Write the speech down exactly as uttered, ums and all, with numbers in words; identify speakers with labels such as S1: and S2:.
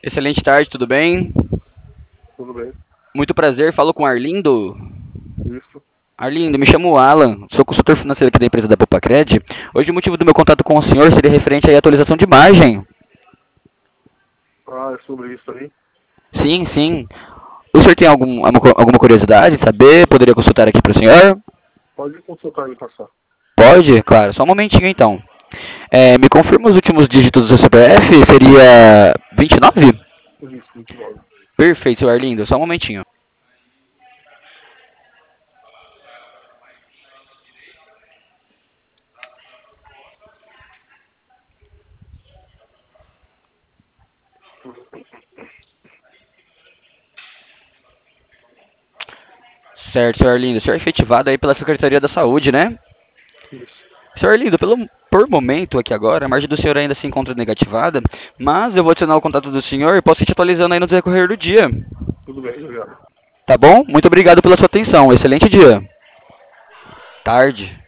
S1: Excelente tarde, tudo bem?
S2: Tudo bem?
S1: Muito prazer, falo com Arlindo.
S2: Isso.
S1: Arlindo, me chamo Alan, sou consultor financeiro aqui da empresa da Popacred. Hoje o motivo do meu contato com o senhor seria referente à atualização de margem.
S2: Ah, é sobre isso aí.
S1: Sim, sim. O senhor tem algum, alguma curiosidade, saber? Poderia consultar aqui para o senhor?
S2: Pode consultar e passar.
S1: Pode? Claro, só um momentinho então. É, me confirma os últimos dígitos do seu C P F? Seria vinte e nove?
S2: Isso, vinte e nove.
S1: Perfeito, seu Arlindo, só um momentinho. Certo, senhor Arlindo. O senhor é efetivado aí pela Secretaria da Saúde, né?
S2: Isso.
S1: Senhor Arlindo, pelo, por momento aqui agora, a margem do senhor ainda se encontra negativada, mas eu vou adicionar o contato do senhor e posso ir te atualizando aí no decorrer do dia.
S2: Tudo bem, obrigado.
S1: Tá bom? Muito obrigado pela sua atenção. Excelente dia. Tarde.